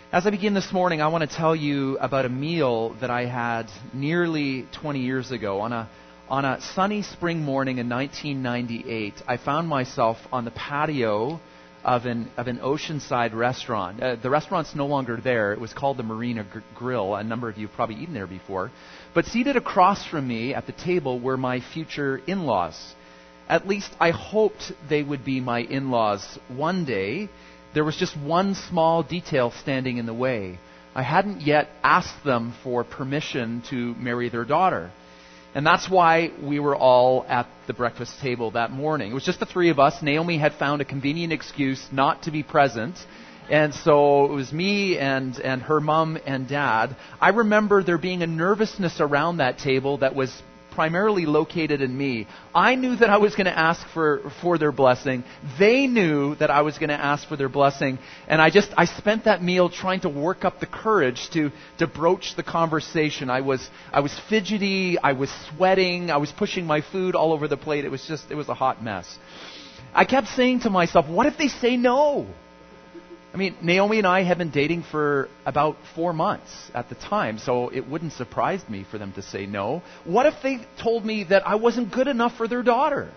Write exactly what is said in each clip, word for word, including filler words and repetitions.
As I begin this morning, I want to tell you about a meal that I had nearly twenty years ago. On a on a sunny spring morning in nineteen ninety-eight, I found myself on the patio of an of an oceanside restaurant. Uh, the restaurant's no longer there. It was called the Marina Gr- Grill. A number of you have probably eaten there before. But seated across from me at the table were my future in-laws. At least I hoped they would be my in-laws one day. There was just one small detail standing in the way. I hadn't yet asked them for permission to marry their daughter. And that's why we were all at the breakfast table that morning. It was just the three of us. Naomi had found a convenient excuse not to be present. And so it was me and, and her mom and dad. I remember there being a nervousness around that table that was primarily located in me. I knew that I was going to ask for, for their blessing. They knew that I was going to ask for their blessing. And I just, I spent that meal trying to work up the courage to, to broach the conversation. I was, I was fidgety. I was sweating. I was pushing my food all over the plate. It was just, it was a hot mess. I kept saying to myself, what if they say no? I mean, Naomi and I had been dating for about four months at the time, so it wouldn't surprise me for them to say no. What if they told me that I wasn't good enough for their daughter?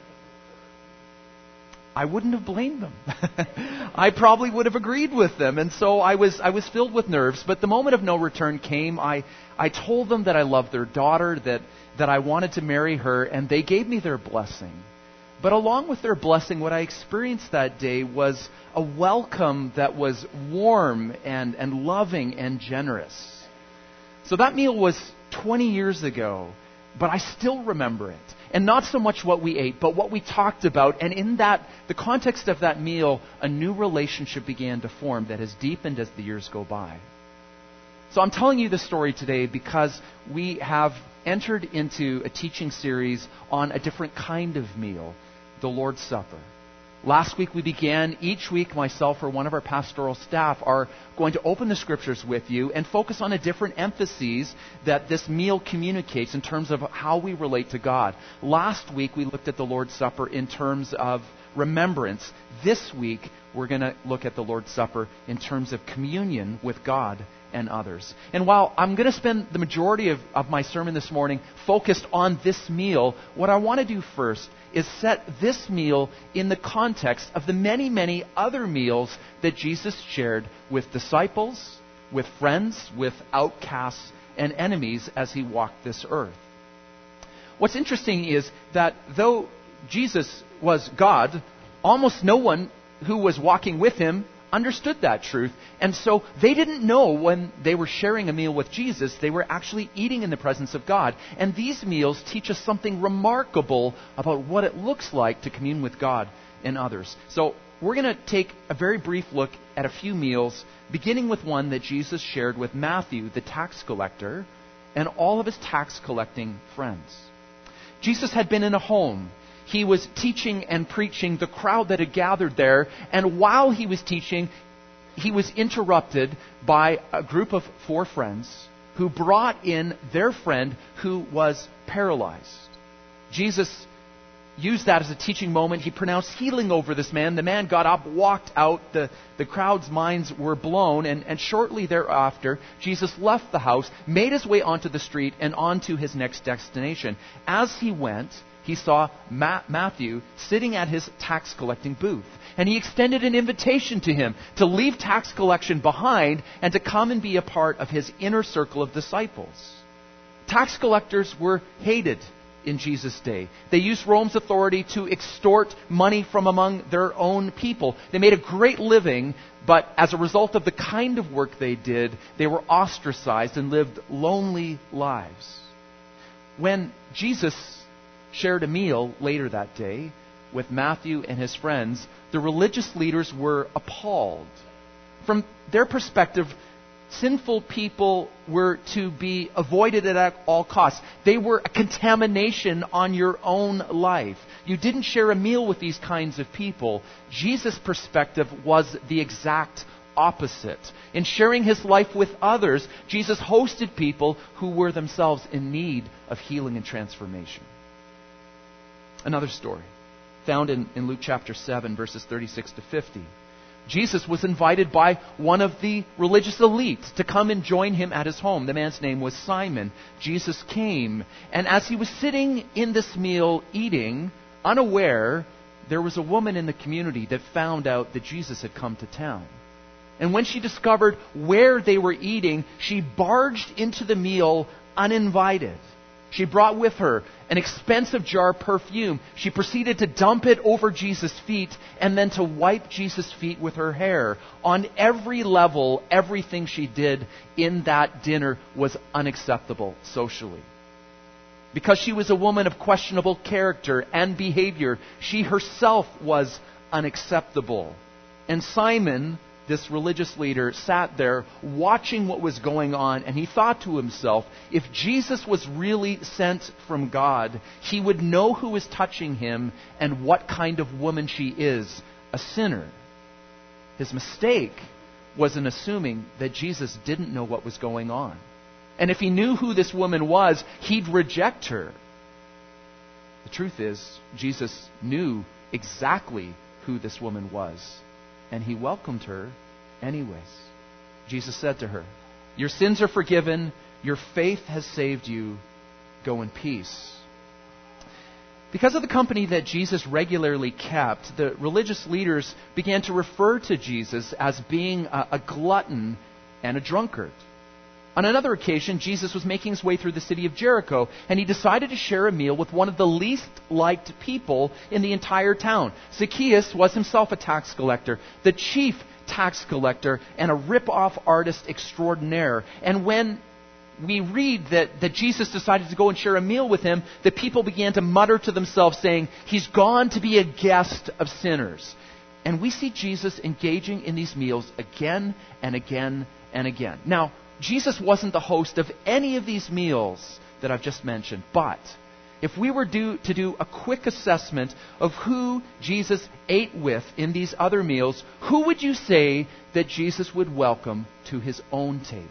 I wouldn't have blamed them. I probably would have agreed with them, and so I was I was filled with nerves. But the moment of no return came. I I told them that I loved their daughter, that that I wanted to marry her, and they gave me their blessing. But along with their blessing, what I experienced that day was a welcome that was warm and, and loving and generous. So that meal was twenty years ago, but I still remember it. And not so much what we ate, but what we talked about. And in that, the context of that meal, a new relationship began to form that has deepened as the years go by. So I'm telling you this story today because we have entered into a teaching series on a different kind of meal, the Lord's Supper. Last week we began. Each week myself or one of our pastoral staff are going to open the Scriptures with you and focus on a different emphases that this meal communicates in terms of how we relate to God. Last week we looked at the Lord's Supper in terms of remembrance. This week we're going to look at the Lord's Supper in terms of communion with God and others. And while I'm going to spend the majority of, of my sermon this morning focused on this meal, what I want to do first is set this meal in the context of the many, many other meals that Jesus shared with disciples, with friends, with outcasts and enemies as he walked this earth. What's interesting is that though Jesus was God, almost no one who was walking with him understood that truth. And so they didn't know when they were sharing a meal with Jesus, they were actually eating in the presence of God. And these meals teach us something remarkable about what it looks like to commune with God and others. So we're going to take a very brief look at a few meals, beginning with one that Jesus shared with Matthew, the tax collector, and all of his tax collecting friends. Jesus had been in a home. He was teaching and preaching the crowd that had gathered there. And while he was teaching, he was interrupted by a group of four friends who brought in their friend who was paralyzed. Jesus used that as a teaching moment. He pronounced healing over this man. The man got up, walked out. The, the crowd's minds were blown. And, and shortly thereafter, Jesus left the house, made his way onto the street and onto his next destination. As he went, he saw Ma- Matthew sitting at his tax collecting booth. And he extended an invitation to him to leave tax collection behind and to come and be a part of his inner circle of disciples. Tax collectors were hated in Jesus' day. They used Rome's authority to extort money from among their own people. They made a great living, but as a result of the kind of work they did, they were ostracized and lived lonely lives. When Jesus shared a meal later that day with Matthew and his friends, the religious leaders were appalled. From their perspective, sinful people were to be avoided at all costs. They were a contamination on your own life. You didn't share a meal with these kinds of people. Jesus' perspective was the exact opposite. In sharing his life with others, Jesus hosted people who were themselves in need of healing and transformation. Another story found in, in Luke chapter seven, verses thirty-six to fifty. Jesus was invited by one of the religious elite to come and join him at his home. The man's name was Simon. Jesus came, and as he was sitting in this meal eating, unaware, there was a woman in the community that found out that Jesus had come to town. And when she discovered where they were eating, she barged into the meal uninvited. She brought with her an expensive jar of perfume. She proceeded to dump it over Jesus' feet and then to wipe Jesus' feet with her hair. On every level, everything she did in that dinner was unacceptable socially. Because she was a woman of questionable character and behavior, she herself was unacceptable. And Simon, this religious leader, sat there watching what was going on, and he thought to himself, if Jesus was really sent from God, he would know who is touching him and what kind of woman she is, a sinner. His mistake was in assuming that Jesus didn't know what was going on. And if he knew who this woman was, he'd reject her. The truth is, Jesus knew exactly who this woman was. And he welcomed her anyways. Jesus said to her, "Your sins are forgiven. Your faith has saved you. Go in peace." Because of the company that Jesus regularly kept, the religious leaders began to refer to Jesus as being a, a glutton and a drunkard. On another occasion, Jesus was making his way through the city of Jericho, and he decided to share a meal with one of the least liked people in the entire town. Zacchaeus was himself a tax collector, the chief tax collector, and a rip-off artist extraordinaire. And when we read that, that Jesus decided to go and share a meal with him, the people began to mutter to themselves, saying, "He's gone to be a guest of sinners." And we see Jesus engaging in these meals again and again and again. Now, Jesus wasn't the host of any of these meals that I've just mentioned. But if we were do, to do a quick assessment of who Jesus ate with in these other meals, who would you say that Jesus would welcome to his own table?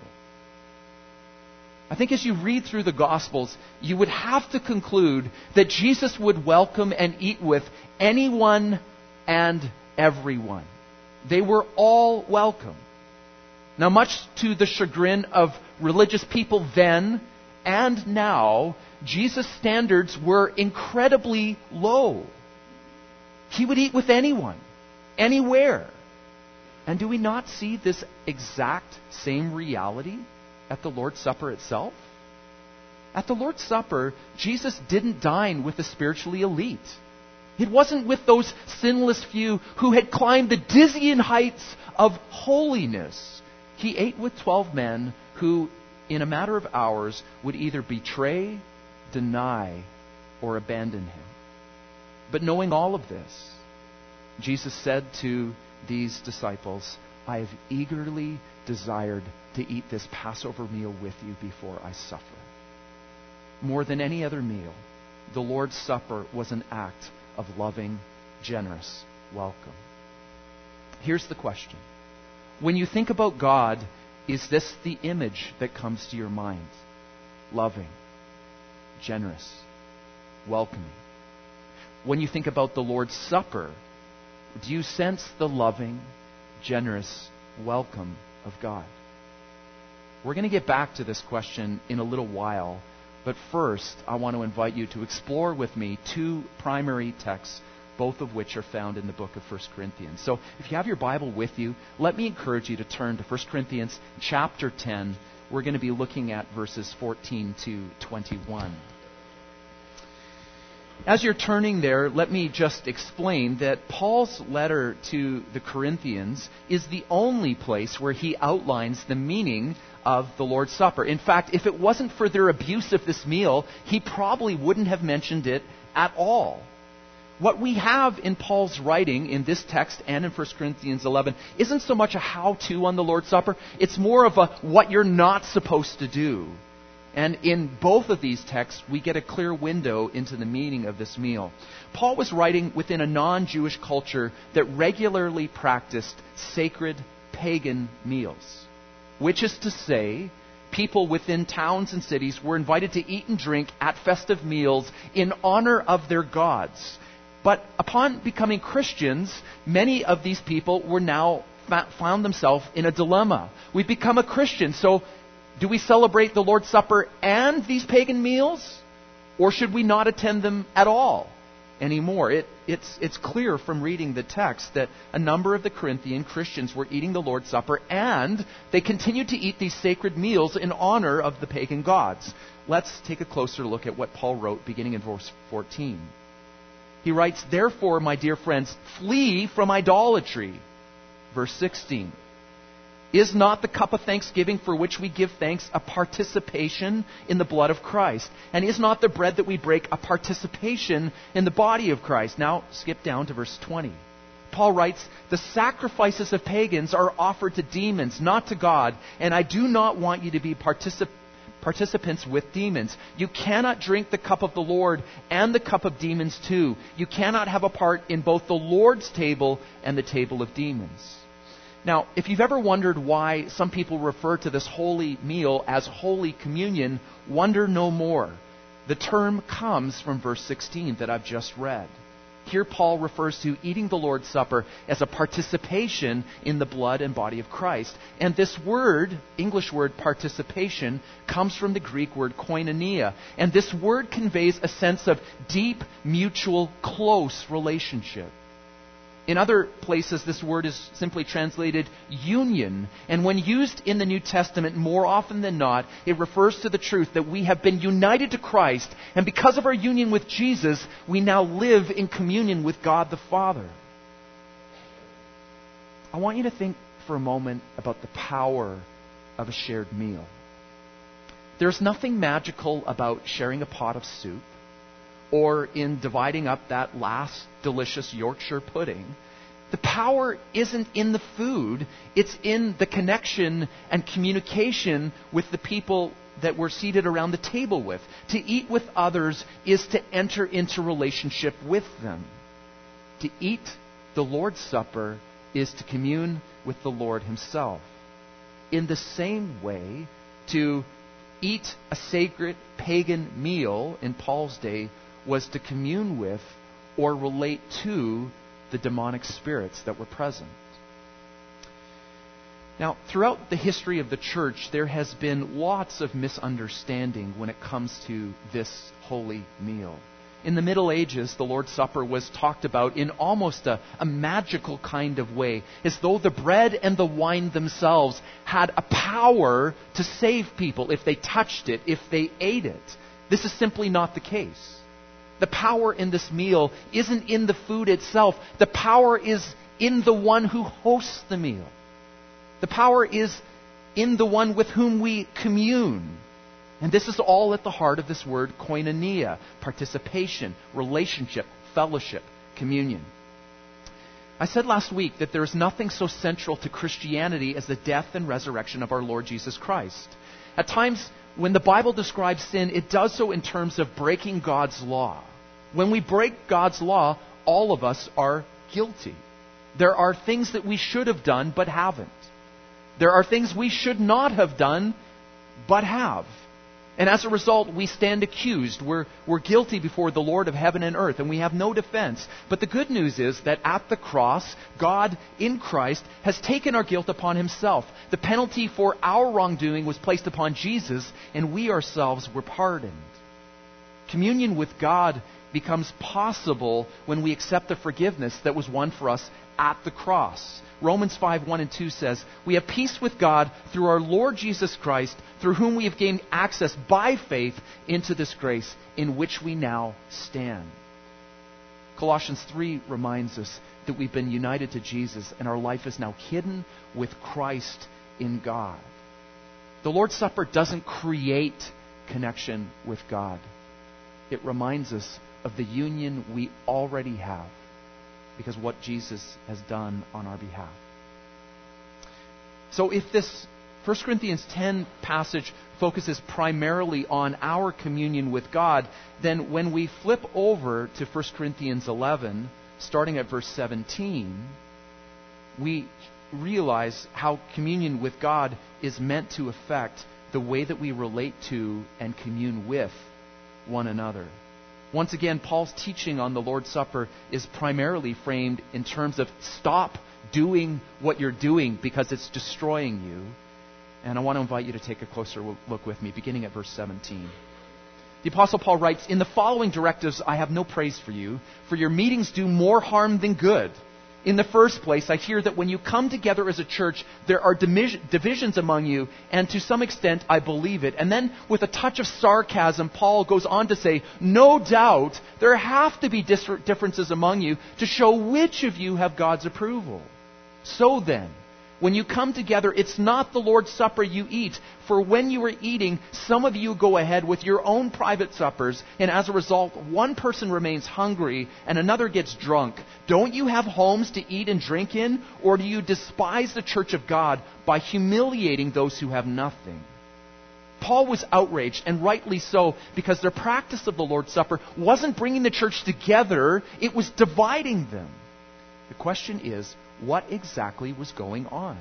I think as you read through the Gospels, you would have to conclude that Jesus would welcome and eat with anyone and everyone. They were all welcome. Now, much to the chagrin of religious people then and now, Jesus' standards were incredibly low. He would eat with anyone, anywhere. And do we not see this exact same reality at the Lord's Supper itself? At the Lord's Supper, Jesus didn't dine with the spiritually elite. It wasn't with those sinless few who had climbed the dizzying heights of holiness. He ate with twelve men who, in a matter of hours, would either betray, deny, or abandon him. But knowing all of this, Jesus said to these disciples, "I have eagerly desired to eat this Passover meal with you before I suffer." More than any other meal, the Lord's Supper was an act of loving, generous welcome. Here's the question. When you think about God, is this the image that comes to your mind? Loving, generous, welcoming. When you think about the Lord's Supper, do you sense the loving, generous welcome of God? We're going to get back to this question in a little while, but first I want to invite you to explore with me two primary texts, both of which are found in the book of First Corinthians. So if you have your Bible with you, let me encourage you to turn to First Corinthians chapter ten. We're going to be looking at verses fourteen to twenty-one. As you're turning there, let me just explain that Paul's letter to the Corinthians is the only place where he outlines the meaning of the Lord's Supper. In fact, if it wasn't for their abuse of this meal, he probably wouldn't have mentioned it at all. What we have in Paul's writing in this text and in First Corinthians eleven isn't so much a how-to on the Lord's Supper. It's more of a what you're not supposed to do. And in both of these texts, we get a clear window into the meaning of this meal. Paul was writing within a non-Jewish culture that regularly practiced sacred pagan meals, which is to say, people within towns and cities were invited to eat and drink at festive meals in honor of their gods. But upon becoming Christians, many of these people were now found themselves in a dilemma. We've become a Christian, so do we celebrate the Lord's Supper and these pagan meals? Or should we not attend them at all anymore? It, it's, it's clear from reading the text that a number of the Corinthian Christians were eating the Lord's Supper, and they continued to eat these sacred meals in honor of the pagan gods. Let's take a closer look at what Paul wrote beginning in verse fourteen. He writes, "Therefore, my dear friends, flee from idolatry." Verse sixteen. "Is not the cup of thanksgiving for which we give thanks a participation in the blood of Christ? And is not the bread that we break a participation in the body of Christ?" Now skip down to verse twenty. Paul writes, "The sacrifices of pagans are offered to demons, not to God, and I do not want you to be particip- participants with demons. You cannot drink the cup of the Lord and the cup of demons too. You cannot have a part in both the Lord's table and the table of demons." Now, if you've ever wondered why some people refer to this holy meal as Holy Communion, wonder no more. The term comes from verse sixteen that I've just read. Here Paul refers to eating the Lord's Supper as a participation in the blood and body of Christ. And this word, English word participation, comes from the Greek word koinonia. And this word conveys a sense of deep, mutual, close relationship. In other places, this word is simply translated union. And when used in the New Testament, more often than not, it refers to the truth that we have been united to Christ. And because of our union with Jesus, we now live in communion with God the Father. I want you to think for a moment about the power of a shared meal. There's nothing magical about sharing a pot of soup, or in dividing up that last delicious Yorkshire pudding. The power isn't in the food, it's in the connection and communication with the people that we're seated around the table with. To eat with others is to enter into relationship with them. To eat the Lord's Supper is to commune with the Lord Himself. In the same way, to eat a sacred pagan meal in Paul's day was to commune with or relate to the demonic spirits that were present. Now, throughout the history of the church, there has been lots of misunderstanding when it comes to this holy meal. In the Middle Ages, the Lord's Supper was talked about in almost a, a magical kind of way, as though the bread and the wine themselves had a power to save people if they touched it, if they ate it. This is simply not the case. The power in this meal isn't in the food itself. The power is in the one who hosts the meal. The power is in the one with whom we commune. And this is all at the heart of this word koinonia, participation, relationship, fellowship, communion. I said last week that there is nothing so central to Christianity as the death and resurrection of our Lord Jesus Christ. At times, when the Bible describes sin, it does so in terms of breaking God's law. When we break God's law, all of us are guilty. There are things that we should have done but haven't. There are things we should not have done but have. And as a result, we stand accused. We're, we're guilty before the Lord of heaven and earth, and we have no defense. But the good news is that at the cross, God in Christ has taken our guilt upon Himself. The penalty for our wrongdoing was placed upon Jesus, and we ourselves were pardoned. Communion with God becomes possible when we accept the forgiveness that was won for us at the cross. Romans five, one and two says, "We have peace with God through our Lord Jesus Christ, through whom we have gained access by faith into this grace in which we now stand." Colossians three reminds us that we've been united to Jesus and our life is now hidden with Christ in God. The Lord's Supper doesn't create connection with God. It reminds us of the union we already have because of what Jesus has done on our behalf. So if this First Corinthians ten passage focuses primarily on our communion with God, then when we flip over to First Corinthians eleven, starting at verse seventeen, we realize how communion with God is meant to affect the way that we relate to and commune with one another. Once again, Paul's teaching on the Lord's Supper is primarily framed in terms of stop doing what you're doing because it's destroying you. And I want to invite you to take a closer look with me, beginning at verse seventeen. The Apostle Paul writes, "In the following directives I have no praise for you, for your meetings do more harm than good. In the first place, I hear that when you come together as a church, there are divisions among you, and to some extent I believe it." And then with a touch of sarcasm, Paul goes on to say, "No doubt there have to be differences among you to show which of you have God's approval. So then, when you come together, it's not the Lord's Supper you eat. For when you are eating, some of you go ahead with your own private suppers, and as a result, one person remains hungry and another gets drunk. Don't you have homes to eat and drink in? Or do you despise the church of God by humiliating those who have nothing?" Paul was outraged, and rightly so, because their practice of the Lord's Supper wasn't bringing the church together, it was dividing them. The question is, what exactly was going on?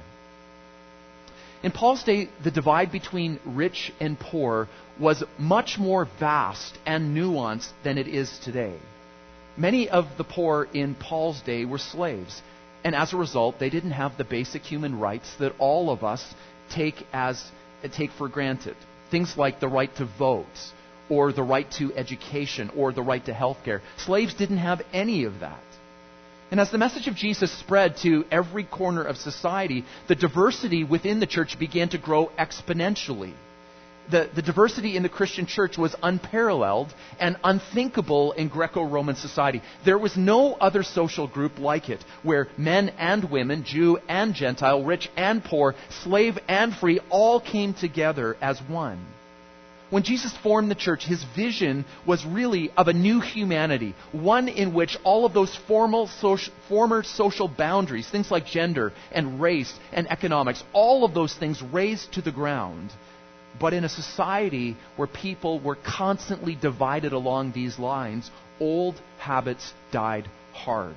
In Paul's day, the divide between rich and poor was much more vast and nuanced than it is today. Many of the poor in Paul's day were slaves, and as a result, they didn't have the basic human rights that all of us take as take for granted. Things like the right to vote, or the right to education, or the right to health care. Slaves didn't have any of that. And as the message of Jesus spread to every corner of society, the diversity within the church began to grow exponentially. The, the diversity in the Christian church was unparalleled and unthinkable in Greco-Roman society. There was no other social group like it, where men and women, Jew and Gentile, rich and poor, slave and free, all came together as one. When Jesus formed the church, his vision was really of a new humanity, one in which all of those formal social, former social boundaries, things like gender and race and economics, all of those things razed to the ground. But in a society where people were constantly divided along these lines, old habits died hard.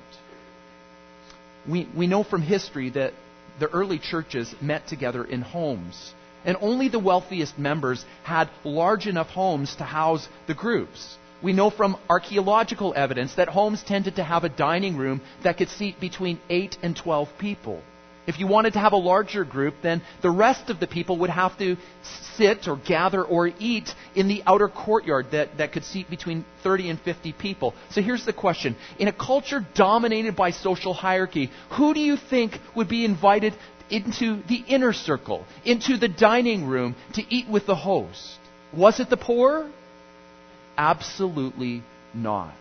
We, we know from history that the early churches met together in homes. And only the wealthiest members had large enough homes to house the groups. We know from archaeological evidence that homes tended to have a dining room that could seat between eight and twelve people. If you wanted to have a larger group, then the rest of the people would have to sit or gather or eat in the outer courtyard that, that could seat between thirty and fifty people. So here's the question. In a culture dominated by social hierarchy, who do you think would be invited into the inner circle, into the dining room to eat with the host? Was it the poor? Absolutely not.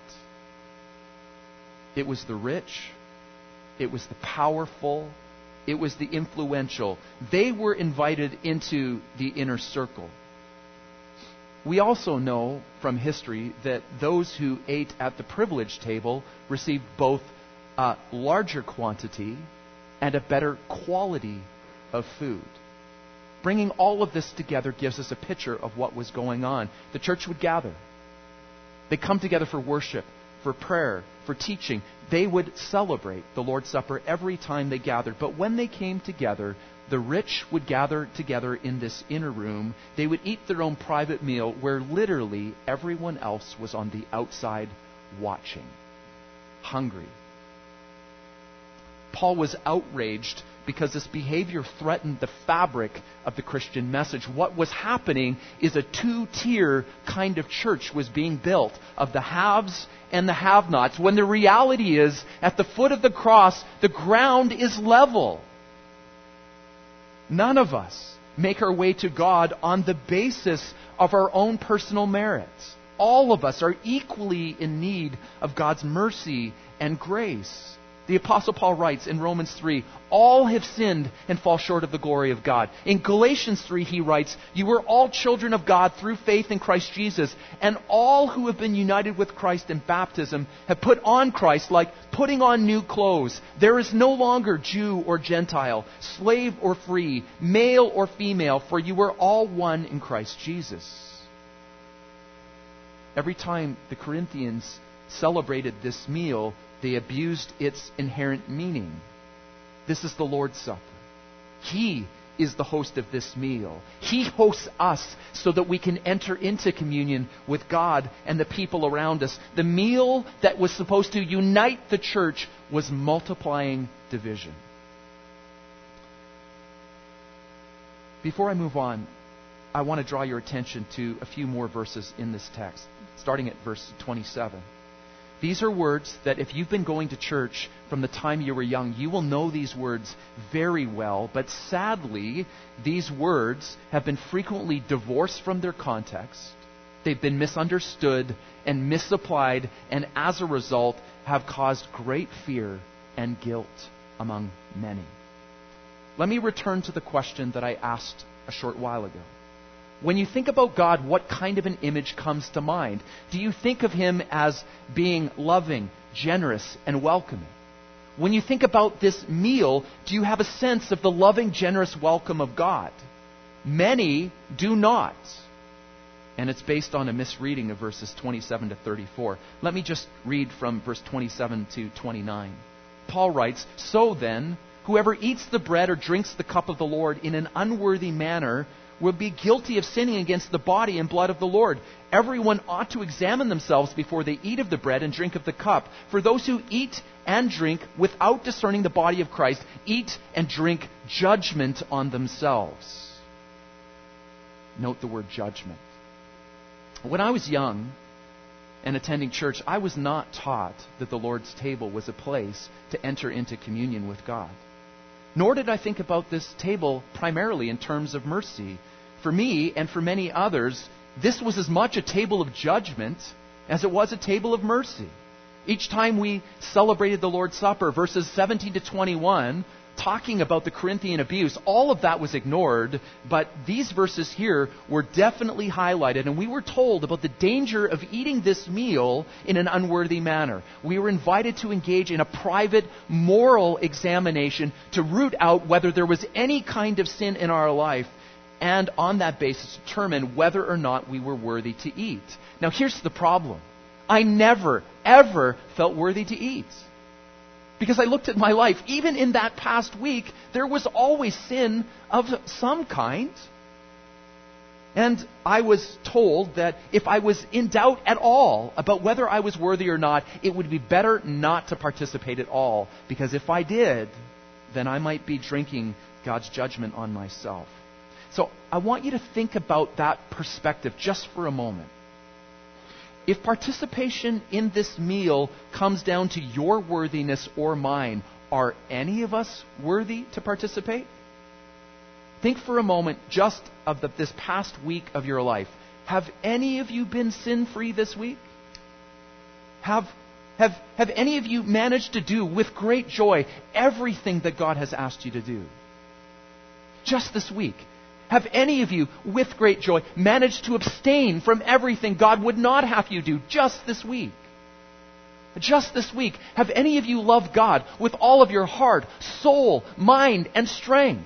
It was the rich. It was the powerful. It was the influential. They were invited into the inner circle. We also know from history that those who ate at the privileged table received both a larger quantity and a better quality of food. Bringing all of this together gives us a picture of what was going on. The church would gather. They come together for worship, for prayer, for teaching. They would celebrate the Lord's Supper every time they gathered. But when they came together, the rich would gather together in this inner room. They would eat their own private meal where literally everyone else was on the outside watching, hungry. Paul was outraged because this behavior threatened the fabric of the Christian message. What was happening is a two-tier kind of church was being built of the haves and the have-nots, when the reality is, at the foot of the cross, the ground is level. None of us make our way to God on the basis of our own personal merits. All of us are equally in need of God's mercy and grace. The Apostle Paul writes in Romans three, all have sinned and fall short of the glory of God. In Galatians three, he writes, you are all children of God through faith in Christ Jesus, and all who have been united with Christ in baptism have put on Christ like putting on new clothes. There is no longer Jew or Gentile, slave or free, male or female, for you are all one in Christ Jesus. Every time the Corinthians celebrated this meal, they abused its inherent meaning. This is the Lord's Supper. He is the host of this meal. He hosts us so that we can enter into communion with God and the people around us. The meal that was supposed to unite the church was multiplying division. Before I move on, I want to draw your attention to a few more verses in this text, starting at verse twenty-seven. These are words that if you've been going to church from the time you were young, you will know these words very well. But sadly, these words have been frequently divorced from their context. They've been misunderstood and misapplied, and as a result have caused great fear and guilt among many. Let me return to the question that I asked a short while ago. When you think about God, what kind of an image comes to mind? Do you think of Him as being loving, generous, and welcoming? When you think about this meal, do you have a sense of the loving, generous welcome of God? Many do not. And it's based on a misreading of verses twenty-seven to thirty-four. Let me just read from verse twenty-seven to twenty-nine. Paul writes, "So then, whoever eats the bread or drinks the cup of the Lord in an unworthy manner will be guilty of sinning against the body and blood of the Lord. Everyone ought to examine themselves before they eat of the bread and drink of the cup. For those who eat and drink without discerning the body of Christ eat and drink judgment on themselves." Note the word judgment. When I was young and attending church, I was not taught that the Lord's table was a place to enter into communion with God. Nor did I think about this table primarily in terms of mercy. For me and for many others, this was as much a table of judgment as it was a table of mercy. Each time we celebrated the Lord's Supper, verses seventeen to twenty-one, talking about the Corinthian abuse, all of that was ignored, but these verses here were definitely highlighted, and we were told about the danger of eating this meal in an unworthy manner. We were invited to engage in a private moral examination to root out whether there was any kind of sin in our life, and on that basis determine whether or not we were worthy to eat. Now here's the problem. I never, ever felt worthy to eat. Because I looked at my life, even in that past week, there was always sin of some kind. And I was told that if I was in doubt at all about whether I was worthy or not, it would be better not to participate at all. Because if I did, then I might be drinking God's judgment on myself. So I want you to think about that perspective just for a moment. If participation in this meal comes down to your worthiness or mine, are any of us worthy to participate? Think for a moment just of the, this past week of your life. Have any of you been sin-free this week? Have, have, have any of you managed to do with great joy everything that God has asked you to do? Just this week. Have any of you, with great joy, managed to abstain from everything God would not have you do just this week? Just this week, have any of you loved God with all of your heart, soul, mind, and strength?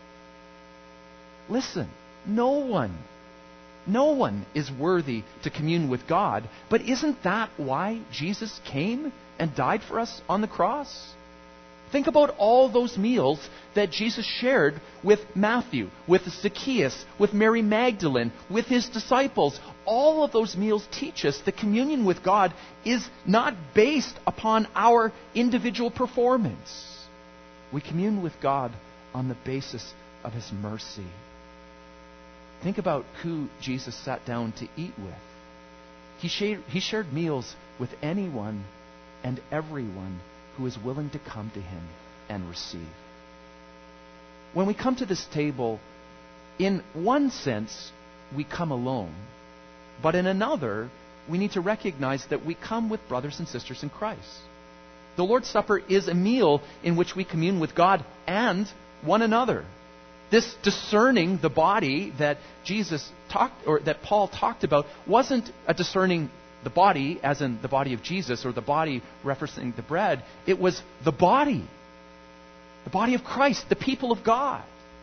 Listen, no one, no one is worthy to commune with God, but isn't that why Jesus came and died for us on the cross? Think about all those meals that Jesus shared with Matthew, with Zacchaeus, with Mary Magdalene, with his disciples. All of those meals teach us that communion with God is not based upon our individual performance. We commune with God on the basis of His mercy. Think about who Jesus sat down to eat with. He shared, he shared meals with anyone and everyone who is willing to come to Him and receive. When we come to this table, in one sense, we come alone. But in another, we need to recognize that we come with brothers and sisters in Christ. The Lord's Supper is a meal in which we commune with God and one another. This discerning the body that Jesus talked, or that Paul talked about, wasn't a discerning the body, as in the body of Jesus, or the body referencing the bread. It was the body. The body of Christ, the people of God.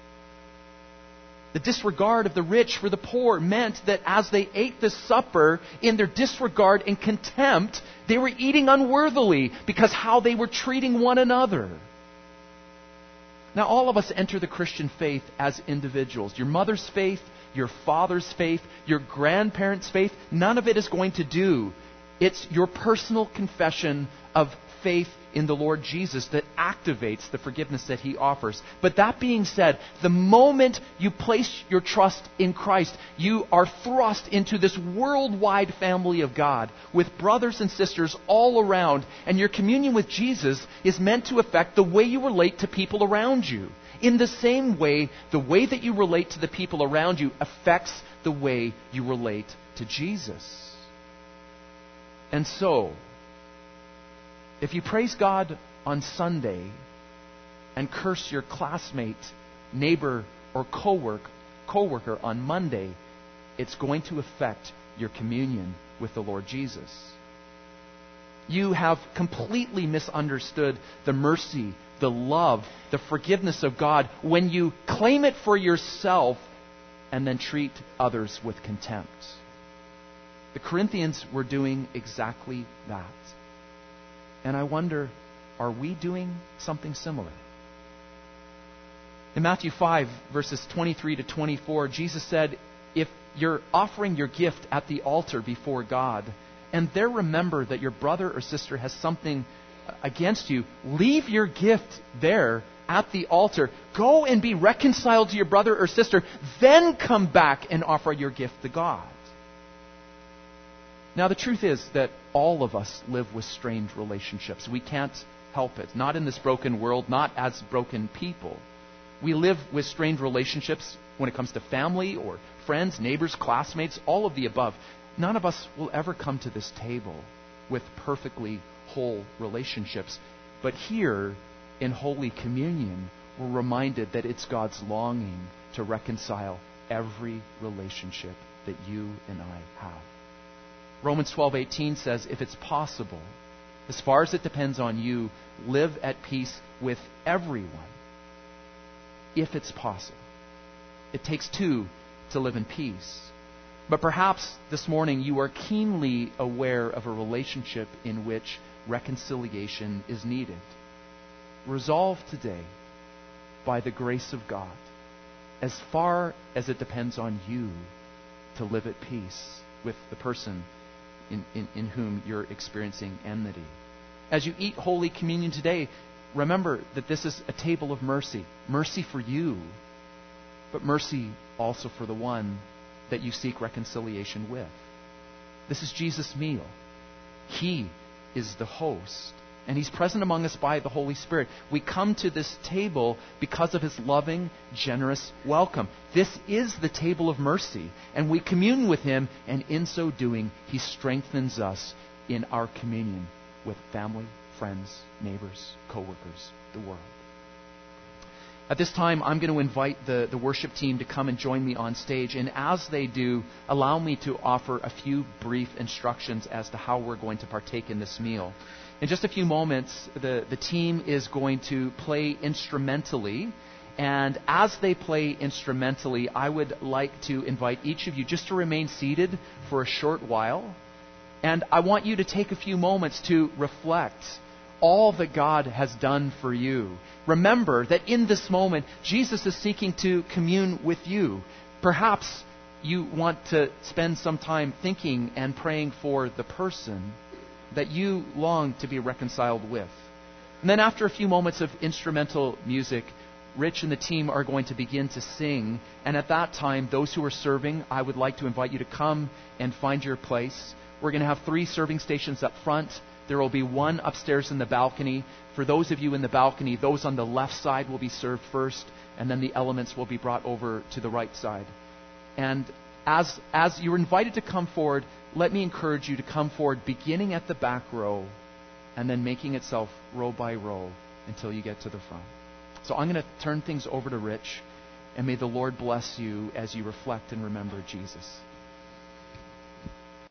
The disregard of the rich for the poor meant that as they ate this supper, in their disregard and contempt, they were eating unworthily because how they were treating one another. Now, all of us enter the Christian faith as individuals. Your mother's faith, your father's faith, your grandparents' faith, none of it is going to do. It's your personal confession of faith in the Lord Jesus that activates the forgiveness that He offers. But that being said, the moment you place your trust in Christ, you are thrust into this worldwide family of God with brothers and sisters all around, and your communion with Jesus is meant to affect the way you relate to people around you. In the same way, the way that you relate to the people around you affects the way you relate to Jesus. And so, if you praise God on Sunday and curse your classmate, neighbor, or co-work, co-worker on Monday, it's going to affect your communion with the Lord Jesus. You have completely misunderstood the mercy, the love, the forgiveness of God when you claim it for yourself and then treat others with contempt. The Corinthians were doing exactly that. And I wonder, are we doing something similar? In Matthew five, verses twenty-three to twenty-four, Jesus said, if you're offering your gift at the altar before God, and there remember that your brother or sister has something against you, leave your gift there at the altar. Go and be reconciled to your brother or sister, then come back and offer your gift to God. Now, the truth is that all of us live with strained relationships. We can't help it. Not in this broken world, not as broken people. We live with strained relationships when it comes to family or friends, neighbors, classmates, all of the above. None of us will ever come to this table with perfectly whole relationships. But here in Holy Communion, we're reminded that it's God's longing to reconcile every relationship that you and I have. Romans twelve eighteen says, if it's possible, as far as it depends on you, live at peace with everyone. If it's possible. It takes two to live in peace. But perhaps this morning you are keenly aware of a relationship in which reconciliation is needed. Resolve today, by the grace of God, as far as it depends on you, to live at peace with the person In, in, in whom you're experiencing enmity. As you eat Holy Communion today, remember that this is a table of mercy. Mercy for you, but mercy also for the one that you seek reconciliation with. This is Jesus' meal. He is the host, and He's present among us by the Holy Spirit. We come to this table because of His loving, generous welcome. This is the table of mercy, and we commune with Him, and in so doing, He strengthens us in our communion with family, friends, neighbors, co-workers, the world. At this time, I'm going to invite the, the worship team to come and join me on stage, and as they do, allow me to offer a few brief instructions as to how we're going to partake in this meal. In just a few moments, the, the team is going to play instrumentally. And as they play instrumentally, I would like to invite each of you just to remain seated for a short while. And I want you to take a few moments to reflect all that God has done for you. Remember that in this moment, Jesus is seeking to commune with you. Perhaps you want to spend some time thinking and praying for the person that you long to be reconciled with. And then after a few moments of instrumental music, Rich and the team are going to begin to sing. And at that time, those who are serving, I would like to invite you to come and find your place. We're going to have three serving stations up front. There will be one upstairs in the balcony. For those of you in the balcony, those on the left side will be served first, and then the elements will be brought over to the right side. And as, as you're invited to come forward, let me encourage you to come forward beginning at the back row and then making itself row by row until you get to the front. So I'm going to turn things over to Rich, and may the Lord bless you as you reflect and remember Jesus.